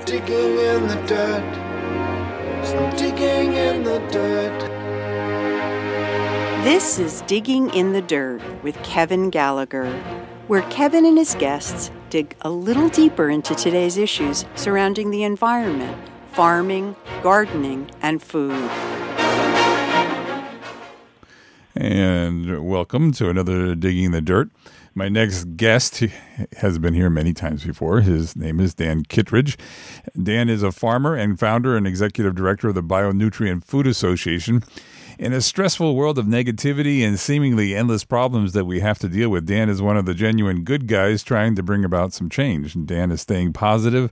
digging in the dirt. Some digging in the dirt. This is Digging in the Dirt with Kevin Gallagher, where Kevin and his guests dig a little deeper into today's issues surrounding the environment, farming, gardening, and food. And welcome to another Digging in the Dirt. My next guest has been here many times before. His name is Dan Kittredge. Dan is a farmer and founder and executive director of the Bionutrient Food Association. In a stressful world of negativity and seemingly endless problems that we have to deal with, Dan is one of the genuine good guys trying to bring about some change. And Dan is staying positive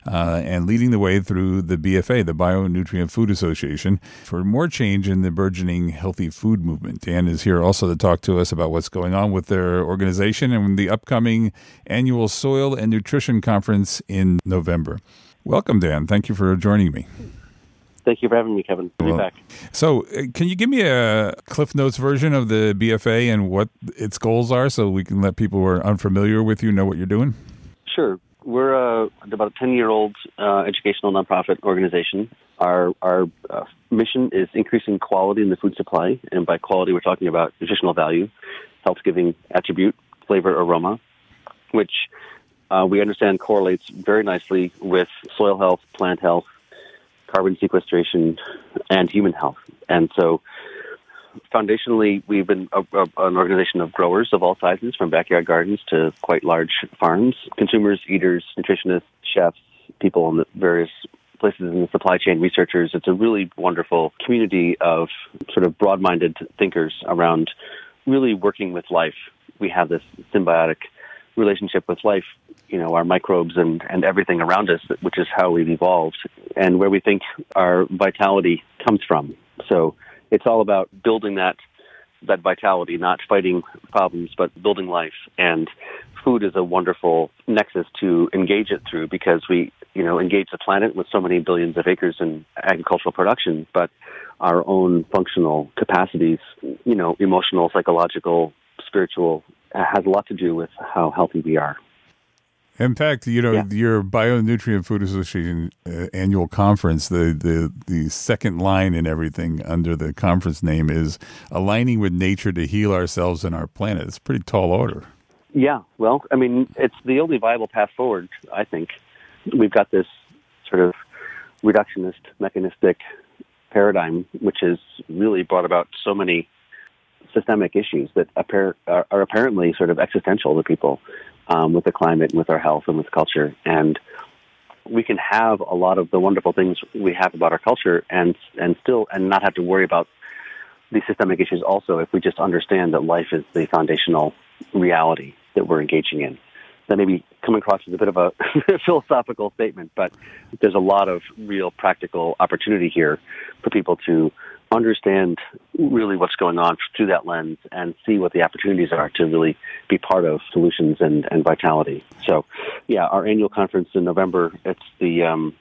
and leading the way through the BFA, the Bionutrient Food Association, for more change in the burgeoning healthy food movement. Dan is here also to talk to us about what's going on with their organization and the upcoming annual Soil and Nutrition Conference in November. Welcome, Dan. Thank you for joining me. Thank you for having me, Kevin. I'll be back. So can you give me a Cliff Notes version of the BFA and what its goals are so we can let people who are unfamiliar with you know what you're doing? Sure. We're about a 10-year-old educational nonprofit organization. Our mission is increasing quality in the food supply, and by quality we're talking about nutritional value, health-giving attribute, flavor, aroma, which we understand correlates very nicely with soil health, plant health, carbon sequestration, and human health. And so foundationally, we've been an organization of growers of all sizes, from backyard gardens to quite large farms, consumers, eaters, nutritionists, chefs, people in the various places in the supply chain, researchers. It's a really wonderful community of sort of broad-minded thinkers around really working with life. We have this symbiotic relationship with life, our microbes and everything around us, which is how we've evolved and where we think our vitality comes from. So it's all about building that vitality, not fighting problems, but building life. And food is a wonderful nexus to engage it through because we, engage the planet with so many billions of acres in agricultural production, but our own functional capacities, emotional, psychological, spiritual, has a lot to do with how healthy we are. In fact, your Bionutrient Food Association annual conference, the second line in everything under the conference name is aligning with nature to heal ourselves and our planet. It's a pretty tall order. Yeah, well, it's the only viable path forward, I think. We've got this sort of reductionist, mechanistic paradigm, which has really brought about so many systemic issues that are apparently sort of existential to people. With the climate, and with our health, and with culture. And we can have a lot of the wonderful things we have about our culture and not have to worry about these systemic issues also if we just understand that life is the foundational reality that we're engaging in. That may be coming across as a bit of a philosophical statement, but there's a lot of real practical opportunity here for people to understand really what's going on through that lens and see what the opportunities are to really be part of solutions and vitality. So, our annual conference in November, it's the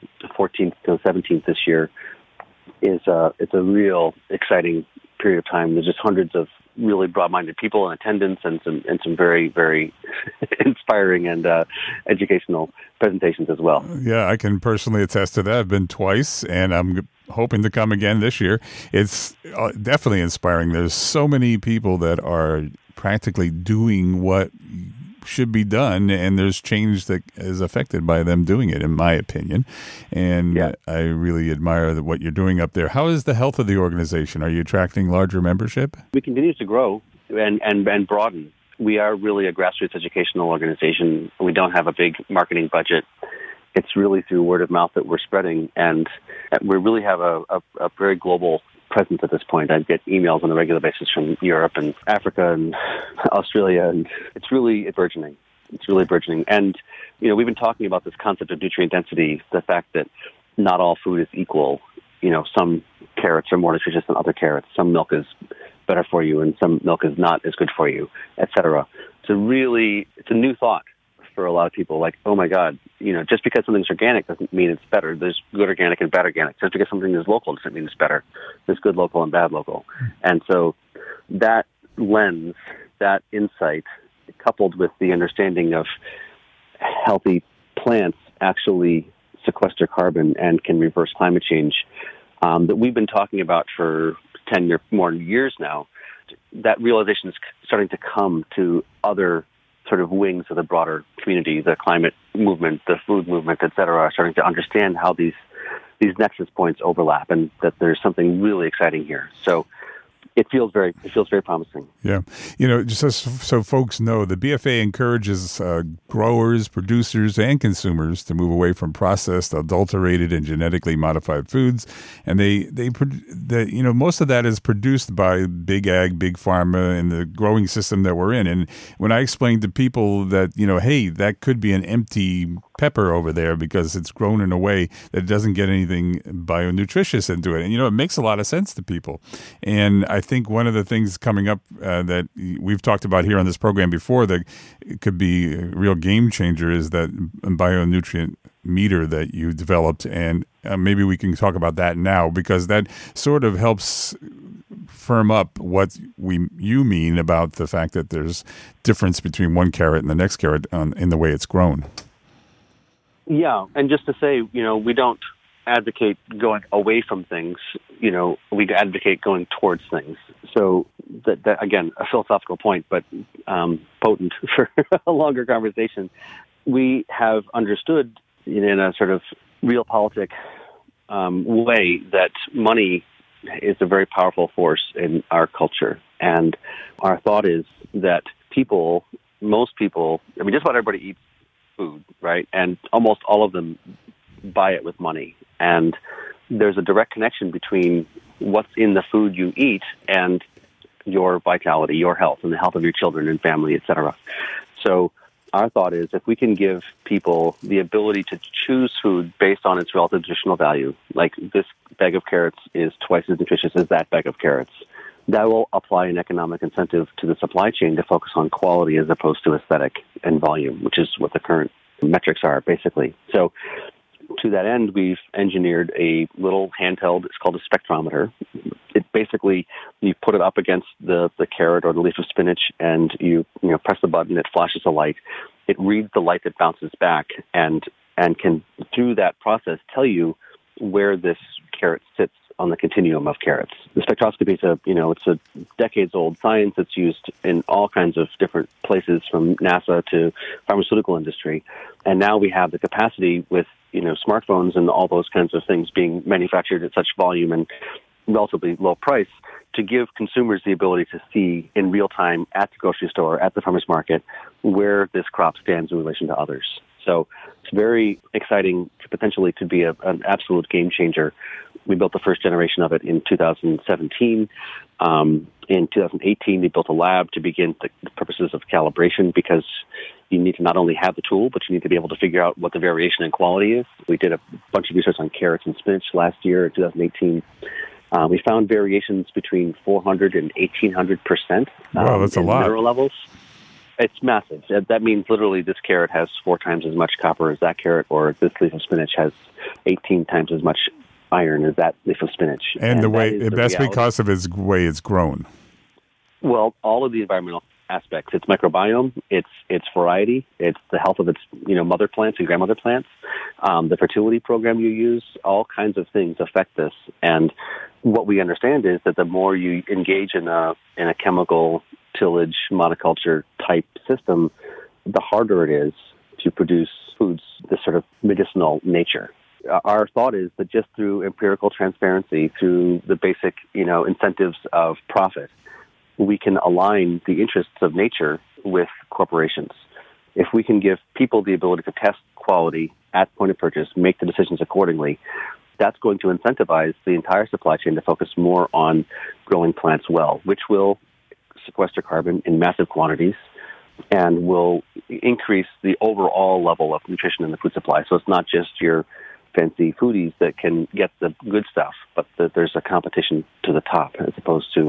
14th to 17th this year, it's a real exciting period of time. There's just hundreds of really broad-minded people in attendance and some very, very inspiring and educational presentations as well. Yeah, I can personally attest to that. I've been twice, and I'm hoping to come again this year. It's definitely inspiring. There's so many people that are practically doing what should be done, and there's change that is affected by them doing it, in my opinion. And I really admire what you're doing up there. How is the health of the organization? Are you attracting larger membership? We continue to grow and broaden. We are really a grassroots educational organization. We don't have a big marketing budget. It's really through word of mouth that we're spreading, and we really have a very global presence at this point. I get emails on a regular basis from Europe and Africa and Australia, and it's really burgeoning. It's really burgeoning. And, we've been talking about this concept of nutrient density, the fact that not all food is equal. Some carrots are more nutritious than other carrots. Some milk is better for you, and some milk is not as good for you, et cetera. It's a new thought for a lot of people, like, oh my God, just because something's organic doesn't mean it's better. There's good organic and bad organic. Just because something is local doesn't mean it's better. There's good local and bad local. And so that lens, that insight, coupled with the understanding of healthy plants actually sequester carbon and can reverse climate change that we've been talking about for 10 or more years now. That realization is starting to come to other sort of wings of the broader community. The climate movement, the food movement, et cetera, are starting to understand how these nexus points overlap and that there's something really exciting here. So it feels very promising. Yeah. Just so folks know, the BFA encourages growers, producers, and consumers to move away from processed, adulterated, and genetically modified foods. And most of that is produced by big ag, big pharma, and the growing system that we're in. And when I explain to people that, hey, that could be an empty pepper over there because it's grown in a way that doesn't get anything bionutritious into it. And, it makes a lot of sense to people. And I think one of the things coming up that we've talked about here on this program before that could be a real game changer is that bionutrient meter that you developed. And maybe we can talk about that now because that sort of helps firm up what you mean about the fact that there's difference between one carrot and the next carrot in the way it's grown. Yeah, and just to say, we don't advocate going away from things. We advocate going towards things. So that again, a philosophical point, but potent for a longer conversation. We have understood in a sort of realpolitik way that money is a very powerful force in our culture. And our thought is that most people, just about everybody eats food, right? And almost all of them buy it with money. And there's a direct connection between what's in the food you eat and your vitality, your health, and the health of your children and family, et cetera. So our thought is if we can give people the ability to choose food based on its relative nutritional value, like this bag of carrots is twice as nutritious as that bag of carrots, that will apply an economic incentive to the supply chain to focus on quality as opposed to aesthetic and volume, which is what the current metrics are, basically. So to that end, we've engineered a little handheld, it's called a spectrometer. It basically, you put it up against the carrot or the leaf of spinach and you press the button, it flashes a light. It reads the light that bounces back and can, through that process, tell you where this carrot sits on the continuum of carrots. The spectroscopy it's a decades-old science that's used in all kinds of different places, from NASA to pharmaceutical industry. And now we have the capacity with smartphones and all those kinds of things being manufactured at such volume and relatively low price to give consumers the ability to see in real time at the grocery store, at the farmer's market, where this crop stands in relation to others. So it's very exciting potentially to be an absolute game changer. We built the first generation of it in 2017. In 2018, we built a lab to begin the purposes of calibration because you need to not only have the tool, but you need to be able to figure out what the variation in quality is. We did a bunch of research on carrots and spinach last year in 2018. We found variations between 400 and 1,800%. Wow, that's a lot. Mineral levels. It's massive. That means literally this carrot has 4 times as much copper as that carrot, or this leaf of spinach has 18 times as much iron as that leaf of spinach. And that's because of its way it's grown. Well, all of the environmental aspects. Its microbiome, its variety, it's the health of its mother plants and grandmother plants, the fertility program you use, all kinds of things affect this. And what we understand is that the more you engage in a chemical tillage monoculture type system, the harder it is to produce foods this sort of medicinal nature. Our thought is that just through empirical transparency, through the basic incentives of profit, we can align the interests of nature with corporations. If we can give people the ability to test quality at point of purchase, make the decisions accordingly, that's going to incentivize the entire supply chain to focus more on growing plants well, which will sequester carbon in massive quantities and will increase the overall level of nutrition in the food supply. So it's not just your fancy foodies that can get the good stuff, but that there's a competition to the top as opposed to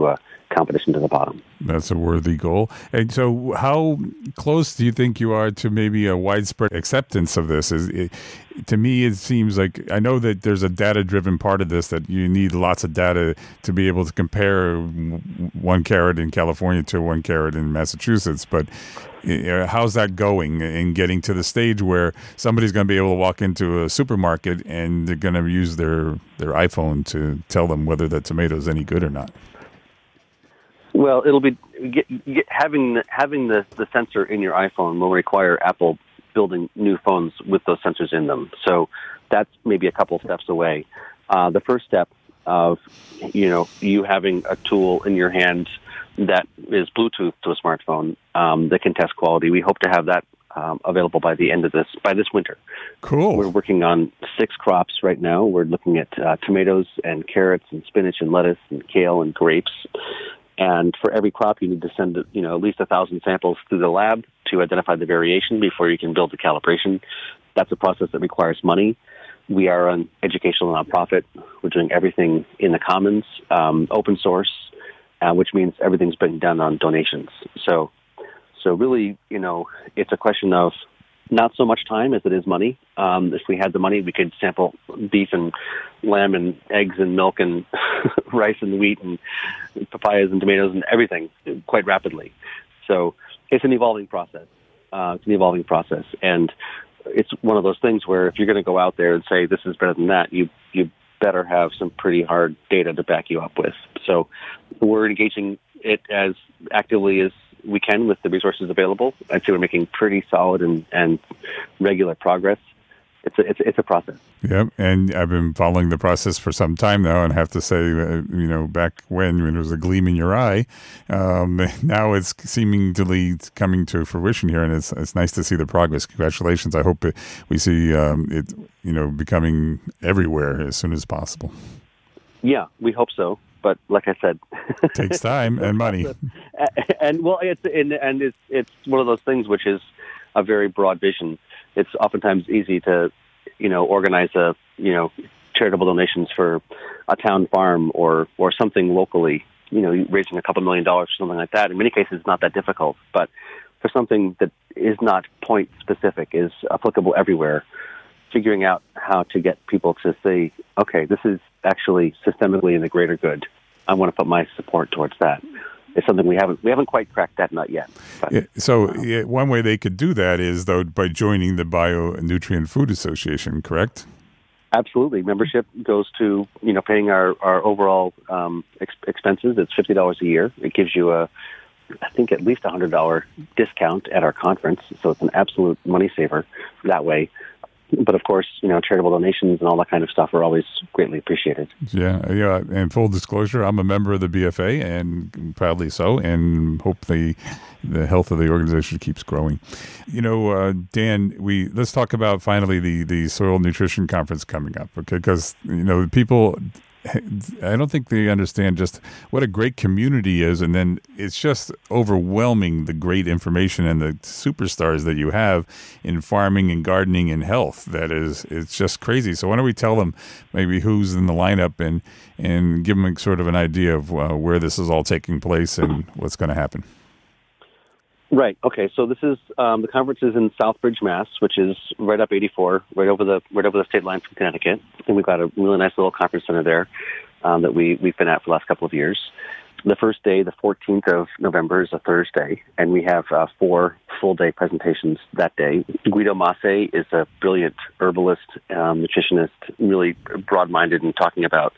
competition to the bottom. That's a worthy goal. And so how close do you think you are to maybe a widespread acceptance of this? To me, it seems like, I know that there's a data-driven part of this, that you need lots of data to be able to compare 1 carat in California to 1 carat in Massachusetts, but how's that going in getting to the stage where somebody's going to be able to walk into a supermarket and they're going to use their iPhone to tell them whether the tomato is any good or not? Well, it'll be having the sensor in your iPhone will require Apple building new phones with those sensors in them. So that's maybe a couple steps away. The first step of you having a tool in your hand that is Bluetooth to a smartphone that can test quality. We hope to have that available by this winter. Cool. We're working on 6 crops right now. We're looking at tomatoes and carrots and spinach and lettuce and kale and grapes. And for every crop, you need to send at least 1,000 samples through the lab to identify the variation before you can build the calibration. That's a process that requires money. We are an educational nonprofit. We're doing everything in the commons, open source, which means everything's being done on donations. So really, it's a question of not so much time as it is money. If we had the money, we could sample beef and lamb and eggs and milk and rice and wheat and papayas and tomatoes and everything quite rapidly. So it's an evolving process. And it's one of those things where if you're going to go out there and say this is better than that, you better have some pretty hard data to back you up with. So we're engaging it as actively as we can with the resources available. I'd say we're making pretty solid and regular progress. It's a process. Yep, and I've been following the process for some time now, and have to say, back when it was a gleam in your eye, now it's seemingly coming to fruition here, and it's nice to see the progress. Congratulations! I hope we see it becoming everywhere as soon as possible. Yeah, we hope so. But like I said, it takes time and money. It's one of those things which is a very broad vision. It's oftentimes easy to, organize charitable donations for a town farm or something locally, raising a couple $1 million or something like that. In many cases, it's not that difficult. But for something that is not point specific, is applicable everywhere, figuring out how to get people to say, okay, this is actually systemically in the greater good. I want to put my support towards that. It's something we haven't quite cracked that nut yet. But, one way they could do that is, though, by joining the Bionutrient Food Association, correct? Absolutely. Membership goes to, paying our overall expenses. It's $50 a year. It gives you I think at least $100 discount at our conference. So it's an absolute money saver that way. But of course, charitable donations and all that kind of stuff are always greatly appreciated. Yeah. And full disclosure, I'm a member of the BFA, and proudly so, and hope the health of the organization keeps growing. Dan, let's talk about finally the Soil Nutrition Conference coming up, okay? Because people, I don't think they understand just what a great community is, and then it's just overwhelming, the great information and the superstars that you have in farming and gardening and health. It's just crazy. So why don't we tell them maybe who's in the lineup and give them sort of an idea of where this is all taking place and what's going to happen. Right. Okay. So this is the conference is in Southbridge, Mass, which is right up 84, right over the state line from Connecticut. And we've got a really nice little conference center there that we've been at for the last couple of years. The first day, the 14th of November, is a Thursday, and we have 4 full-day presentations that day. Guido Masse is a brilliant herbalist, nutritionist, really broad-minded in talking about,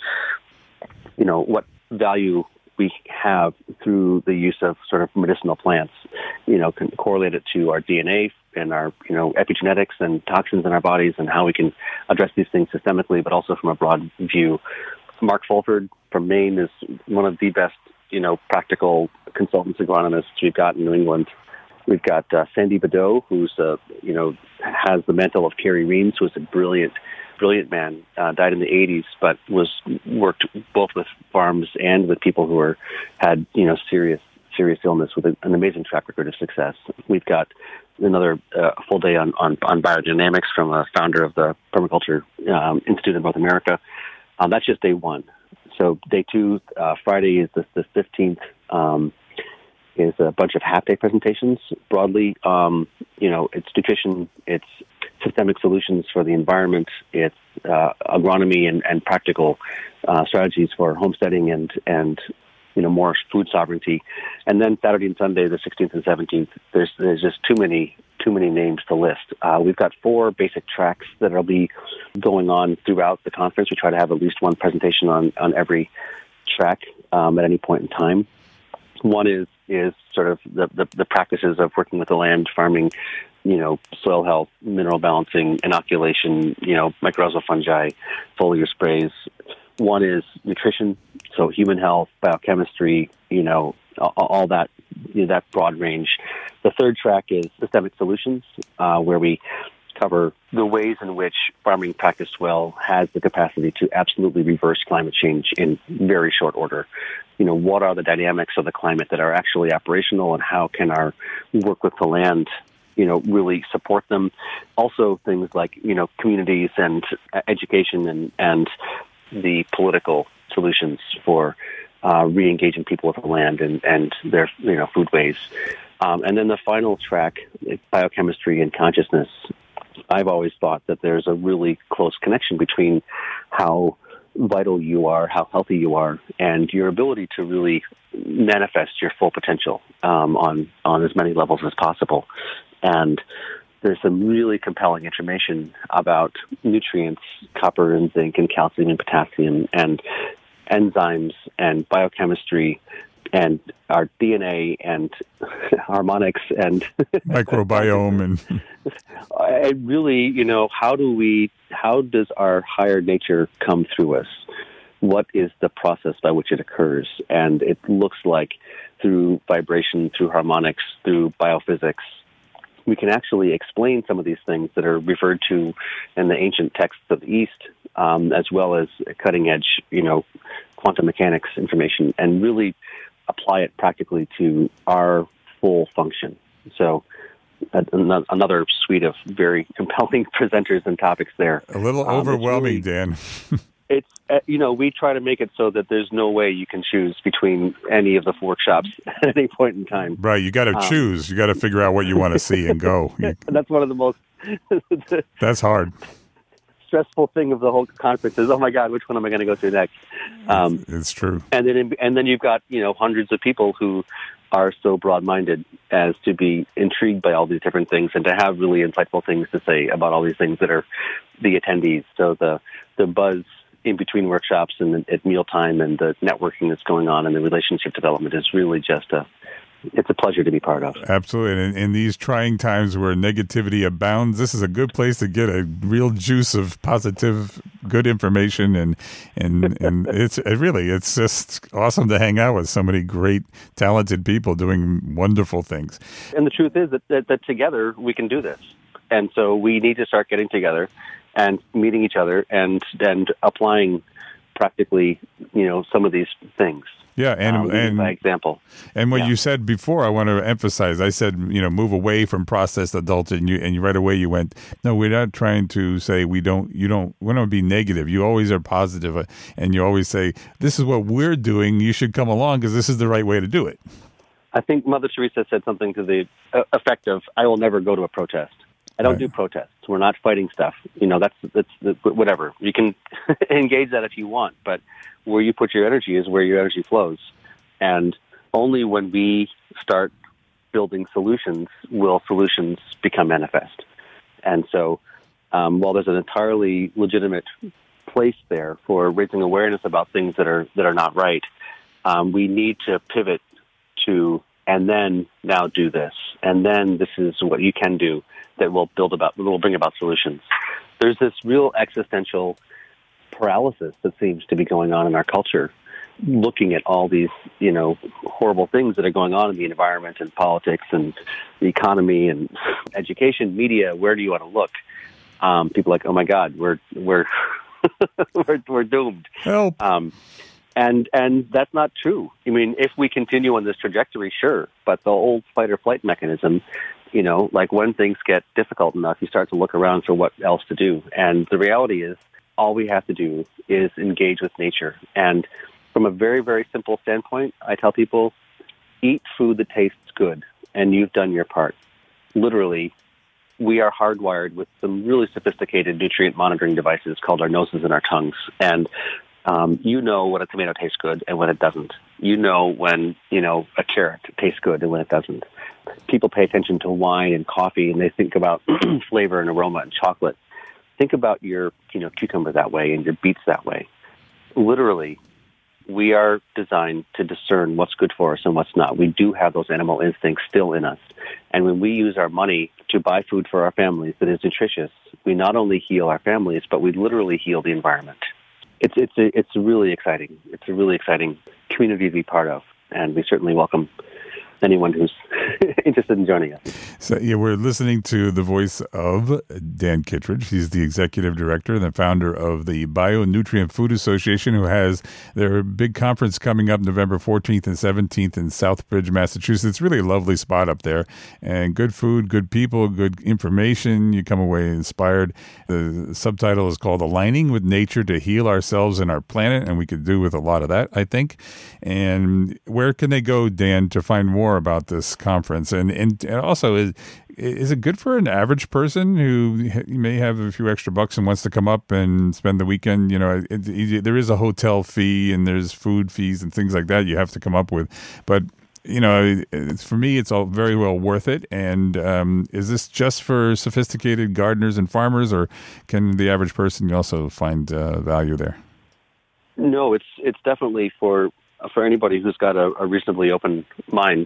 what value we have through the use of sort of medicinal plants, can correlate it to our DNA and our, epigenetics and toxins in our bodies and how we can address these things systemically, but also from a broad view. Mark Fulford from Maine is one of the best, practical consultants agronomists we've got in New England. We've got Sandy Badeau, who's, has the mantle of Kerry Reams, who is a brilliant man, died in the 80s, but worked both with farms and with people who had serious illness with an amazing track record of success. We've got another full day on biodynamics from a founder of the Permaculture Institute in North America. That's just day one. So day 2, Friday is the 15th, is a bunch of half-day presentations. Broadly, it's nutrition, it's systemic solutions for the environment, it's agronomy and practical strategies for homesteading and more food sovereignty. And then Saturday and Sunday, the 16th and 17th, there's just too many names to list. We've got 4 basic tracks that will be going on throughout the conference. We try to have at least one presentation on every track at any point in time. One is sort of the practices of working with the land, farming, soil health, mineral balancing, inoculation, mycorrhizal fungi, foliar sprays. One is nutrition, so human health, biochemistry, all that, that broad range. The third track is systemic solutions, where we cover the ways in which farming practiced well has the capacity to absolutely reverse climate change in very short order. What are the dynamics of the climate that are actually operational, and how can our work with the land, really support them? Also things like, communities and education and the political solutions for re-engaging people with the land and their foodways. And then the final track, biochemistry and consciousness. I've always thought that there's a really close connection between how vital you are, how healthy you are, and your ability to really manifest your full potential on as many levels as possible. And there's some really compelling information about nutrients, copper and zinc and calcium and potassium and enzymes and biochemistry and our DNA and harmonics and microbiome and really, how does our higher nature come through us? What is the process by which it occurs? And it looks like through vibration, through harmonics, through biophysics, we can actually explain some of these things that are referred to in the ancient texts of the East, as well as cutting-edge, quantum mechanics information, and really apply it practically to our full function. So another suite of very compelling presenters and topics there. A little overwhelming, Dan. It's, we try to make it so that there's no way you can choose between any of the workshops at any point in time. Right. You got to choose. You got to figure out what you want to see and go. That's one of the most... That's hard. Stressful thing of the whole conference is, oh my God, which one am I going to go to next? It's true. And then you've got, hundreds of people who are so broad-minded as to be intrigued by all these different things and to have really insightful things to say about all these things that are the attendees. So the buzz in between workshops and at mealtime and the networking that's going on and the relationship development is really just it's a pleasure to be part of. Absolutely. And in these trying times where negativity abounds, this is a good place to get a real juice of positive, good information. And it's just awesome to hang out with so many great, talented people doing wonderful things. And the truth is that together we can do this. And so we need to start getting together and meeting each other and applying practically, some of these things. Yeah, and by example. And what you said before, I want to emphasize. I said, move away from processed adultery, and you right away you went, no, we're not trying to say we don't be negative. You always are positive, and you always say, this is what we're doing. You should come along because this is the right way to do it. I think Mother Teresa said something to the effect of, I will never go to a protest. I don't do protests. We're not fighting stuff. That's whatever. You can engage that if you want, but where you put your energy is where your energy flows. And only when we start building solutions will solutions become manifest. And so while there's an entirely legitimate place there for raising awareness about things that are not right, we need to pivot to, and then now do this. And then this is what you can do that will bring about solutions. There's this real existential paralysis that seems to be going on in our culture, looking at all these, horrible things that are going on in the environment and politics and the economy and education, media. Where do you want to look? People are like, oh my God, we're we're doomed. Help. And that's not true. I mean, if we continue on this trajectory, sure, but the old fight or flight mechanism, like when things get difficult enough, you start to look around for what else to do. And the reality is all we have to do is engage with nature. And from a very, very simple standpoint, I tell people, eat food that tastes good, and you've done your part. Literally, we are hardwired with some really sophisticated nutrient monitoring devices called our noses and our tongues. And you know when a tomato tastes good and when it doesn't. You know when, a carrot tastes good and when it doesn't. People pay attention to wine and coffee, and they think about flavor and aroma and chocolate. Think about your, cucumber that way and your beets that way. Literally, we are designed to discern what's good for us and what's not. We do have those animal instincts still in us. And when we use our money to buy food for our families that is nutritious, we not only heal our families, but we literally heal the environment. It's really exciting. It's a really exciting community to be part of, and we certainly welcome anyone who's interested in joining us. So we're listening to the voice of Dan Kittredge. He's the executive director and the founder of the Bionutrient Food Association, who has their big conference coming up November 14th and 17th in Southbridge, Massachusetts. It's really a lovely spot up there, and good food, good people, good information. You come away inspired. The subtitle is called Aligning with Nature to Heal Ourselves and Our Planet, and we could do with a lot of that, I think. And where can they go, Dan, to find more about this conference? And also, is it good for an average person who may have a few extra bucks and wants to come up and spend the weekend? There is a hotel fee and there's food fees and things like that you have to come up with. But, for me, it's all very well worth it. And is this just for sophisticated gardeners and farmers, or can the average person also find value there? No, it's definitely for anybody who's got a reasonably open mind.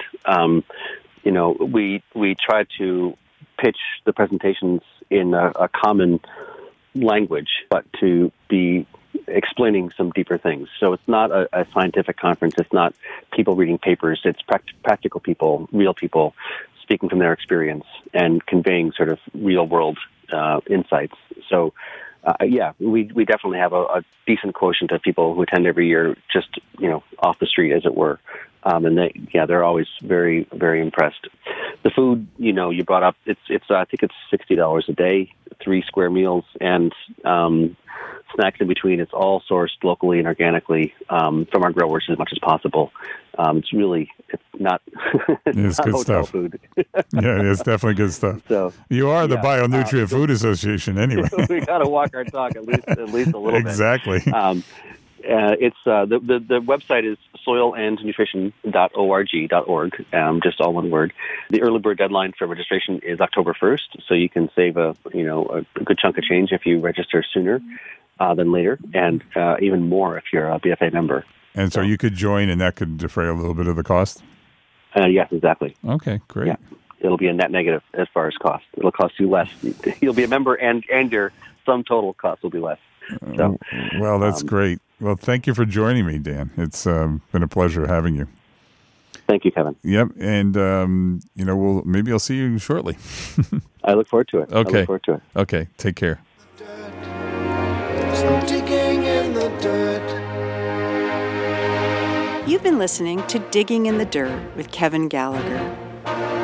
We try to pitch the presentations in a common language, but to be explaining some deeper things. So it's not a scientific conference. It's not people reading papers. It's practical people, real people speaking from their experience and conveying sort of real-world insights. So we definitely have a decent quotient of people who attend every year, just off the street, as it were, and they're always very, very impressed. The food, you brought up, it's I think it's $60 a day, 3 square meals, and snacks in between. It's all sourced locally and organically from our growers as much as possible. It's not it's not good hotel stuff. Food. Yeah, it's definitely good stuff. So you are the Bionutrient Food Association, anyway. We got to walk our talk at least a little exactly. bit. It's the website is soilandnutrition.org, just all one word. The early bird deadline for registration is October 1st, so you can save a good chunk of change if you register sooner than later, and even more if you're a BFA member. And so you could join, and that could defray a little bit of the cost? Yes, exactly. Okay, great. Yeah. It'll be a net negative as far as cost. It'll cost you less. You'll be a member, and your sum total cost will be less. So, well, that's great. Well, thank you for joining me, Dan. It's been a pleasure having you. Thank you, Kevin. Yep, and maybe I'll see you shortly. I look forward to it. Okay. I look forward to it. Okay, take care. Some digging in the dirt. You've been listening to Digging in the Dirt with Kevin Gallagher.